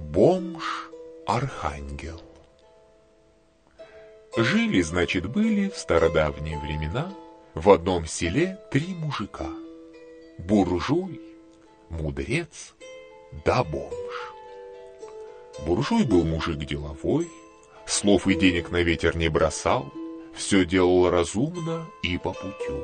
Бомж-архангел. Жили, значит, были в стародавние времена в одном селе 3 мужика: буржуй, мудрец да бомж. Буржуй был мужик деловой, слов и денег на ветер не бросал, все делал разумно и по путю.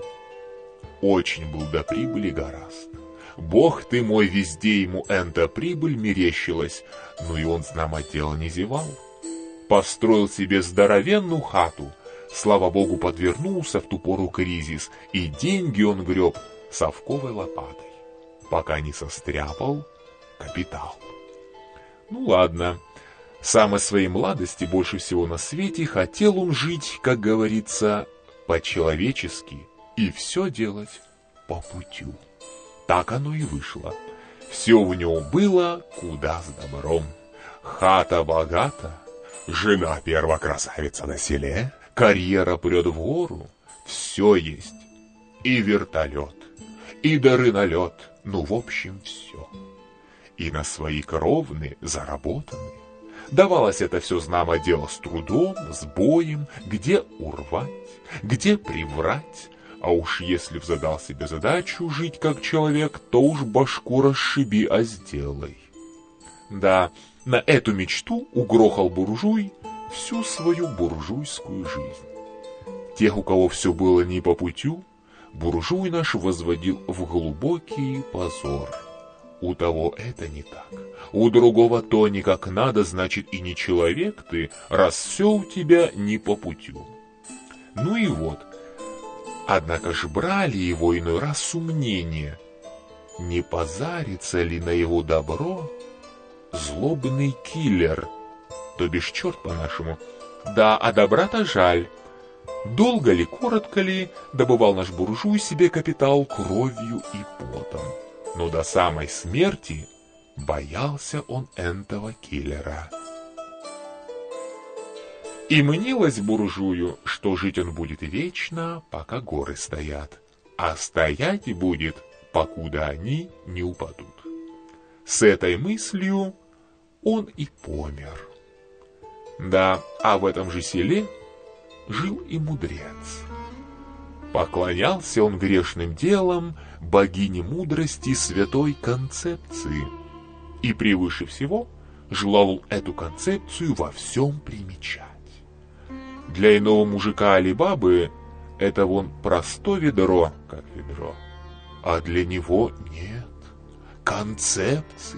Очень был до прибыли горазд. Бог ты мой, везде ему энта прибыль мерещилась, но и он, знамо дело, не зевал. Построил себе здоровенную хату, слава богу, подвернулся в ту пору кризис, и деньги он греб совковой лопатой, пока не состряпал капитал. Ну ладно, сам из своей младости больше всего на свете хотел он жить, как говорится, по-человечески и все делать по путю. Так оно и вышло. Все в нем было куда с добром. Хата богата, жена первокрасавица на селе, карьера прет в гору, все есть. И вертолет, и дары на лед, ну в общем все. И на свои кровны заработаны. Давалось это все, знамо дело, с трудом, с боем, где урвать, где приврать. А уж если б задал себе задачу жить как человек, то уж башку расшиби, а сделай. Да, на эту мечту угрохал буржуй всю свою буржуйскую жизнь. Тех, у кого все было не по путю, буржуй наш возводил в глубокий позор. У того это не так, у другого то не как надо, значит и не человек ты, раз все у тебя не по путю. Ну и вот. Однако ж брали его иной раз сомнения, не позарится ли на его добро злобный киллер, то бишь черт по-нашему. Да, а добра-то жаль. Долго ли, коротко ли, добывал наш буржуй себе капитал кровью и потом. Но до самой смерти боялся он этого киллера. И мнилось буржую, что жить он будет вечно, пока горы стоят, а стоять будет, покуда они не упадут. С этой мыслью он и помер. Да, а в этом же селе жил и мудрец. Поклонялся он грешным делом богине мудрости святой Концепции, и превыше всего желал эту концепцию во всем примечать. Для иного мужика или бабы это вон просто ведро, как ведро, а для него нет, концепция.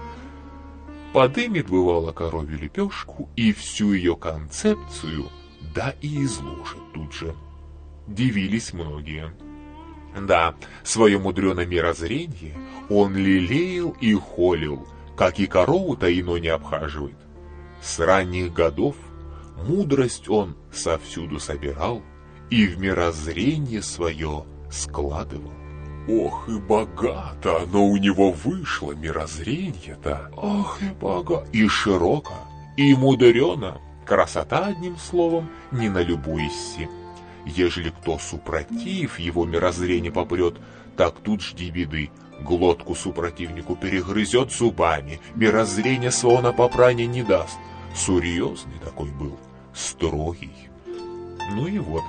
Подымет, бывало, коровью лепешку и всю ее концепцию, да и изложит тут же. Дивились многие. Да, свое мудреное мирозрение он лелеял и холил, как и корову-то ино не обхаживает. С ранних годов мудрость он совсюду собирал и в мирозрение свое складывал. Ох, и богато оно у него вышло, мирозрение-то. Ох, и богато, и широко, и мудрено. Красота, одним словом, не налюбуйся. Ежели кто супротив его мирозрения попрет, так тут жди беды. Глотку супротивнику перегрызет зубами, мирозрение своего на попрание не даст. Серьезный такой был, строгий. Ну и вот.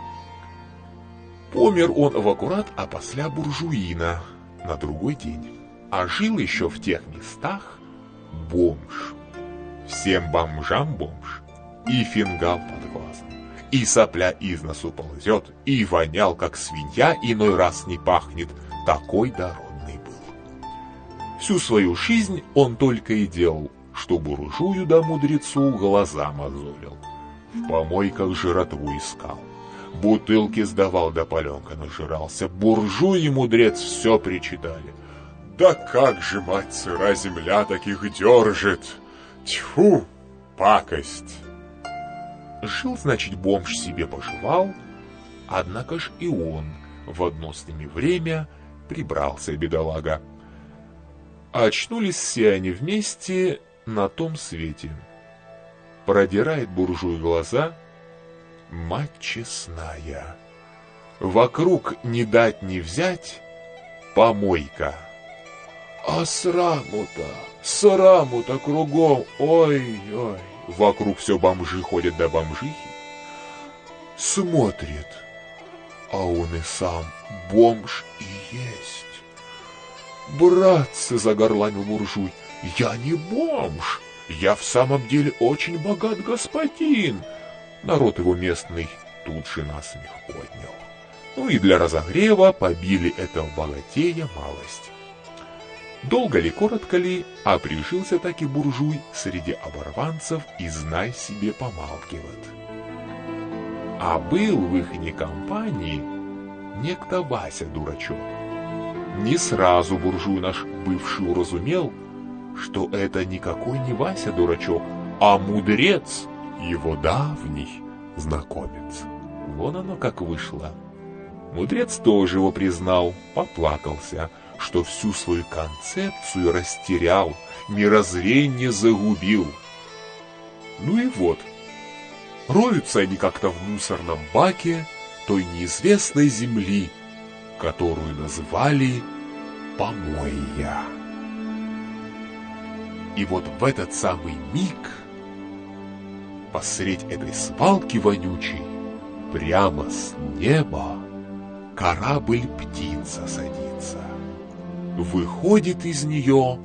Помер он в аккурат опосля буржуина на другой день. А жил еще в тех местах бомж. Всем бомжам бомж. И фингал под глазом, и сопля из носу ползет, и вонял, как свинья, иной раз не пахнет. Такой дородный был. Всю свою жизнь он только и делал, что буржую да мудрецу глаза мозолил. В помойках жратву искал. Бутылки сдавал, да паленка нажирался. Буржуй и мудрец все причитали. Да как же, мать сыра земля, таких держит! Тьфу, пакость! Жил, значит, бомж себе поживал, однако ж и он в одно с ними время прибрался, бедолага. Очнулись все они вместе на том свете. Продирает буржуй глаза, мать честная. Вокруг не дать не взять помойка. А сраму-то кругом, ой-ой. Вокруг все бомжи ходят да бомжихи. Смотрит, а он и сам бомж и есть. «Братцы!» — загорланил буржуй. «Я не бомж! Я в самом деле очень богат господин!» Народ его местный тут же насмех поднял. Ну и для разогрева побили этого богатея малость. Долго ли, коротко ли, а прижился таки буржуй среди оборванцев и, знай себе, помалкивает. А был в ихней компании некто Вася дурачок. Не сразу буржуй наш бывший уразумел, что это никакой не Вася дурачок, а мудрец, его давний знакомец. Вон оно как вышло. Мудрец тоже его признал, поплакался, что всю свою концепцию растерял, мирозрение загубил. Ну и вот, роются они как-то в мусорном баке той неизвестной земли, которую назвали Помойя. И вот в этот самый миг посредь этой свалки вонючей прямо с неба корабль-птица садится. Выходит из нее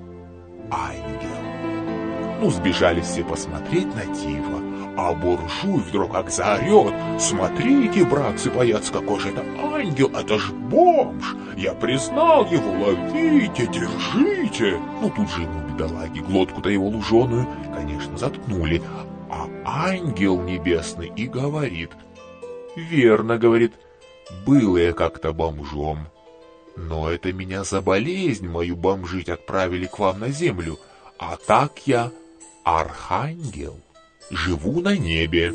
ангел. Ну, сбежали все посмотреть на диво, а буржуй вдруг как заорет: «Смотрите, братцы, паяц, какой же это ангел, это ж бомж! Я признал его, ловите, держите!» Ну, тут же ему, бедолаги, глотку-то его луженую, конечно, заткнули. А ангел небесный и говорит: «Верно, — говорит, — был я как-то бомжом, но это меня за болезнь мою бомжить отправили к вам на землю, а так я архангел, живу на небе.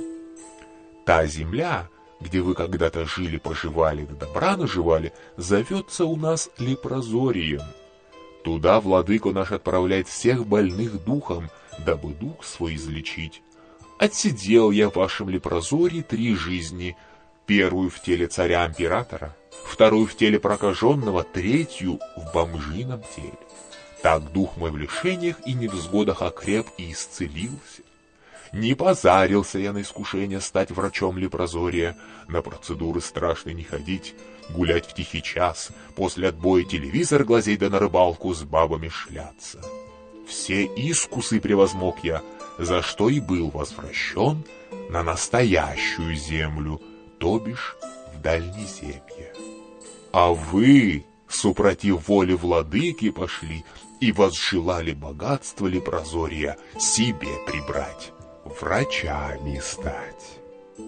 Та земля, где вы когда-то жили-поживали да добра наживали, зовется у нас Лепрозорием. Туда владыка наш отправляет всех больных духом, дабы дух свой излечить. Отсидел я в вашем Лепрозории 3 жизни, первую в теле царя-императора, вторую в теле прокаженного, третью в бомжином теле. Так дух мой в лишениях и невзгодах окреп и исцелился. Не позарился я на искушение стать врачом Лепрозория, на процедуры страшные не ходить, гулять в тихий час, после отбоя телевизор глазеть да на рыбалку с бабами шляться. Все искусы превозмог я, за что и был возвращен на настоящую землю, то бишь в Дальнеземье. А вы, супротив воли владыки, пошли и возжелали богатство Лепрозория себе прибрать, врачами стать.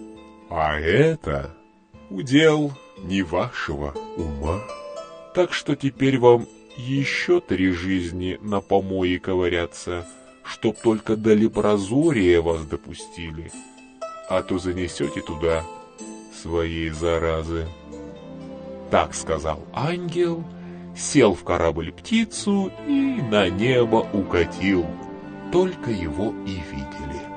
А это удел не вашего ума. Так что теперь вам еще 3 жизни на помое ковыряться, чтоб только до Лепрозория вас допустили, а то занесете туда своей заразы. Так сказал ангел, сел в корабль-птицу и на небо укатил. Только его и видели.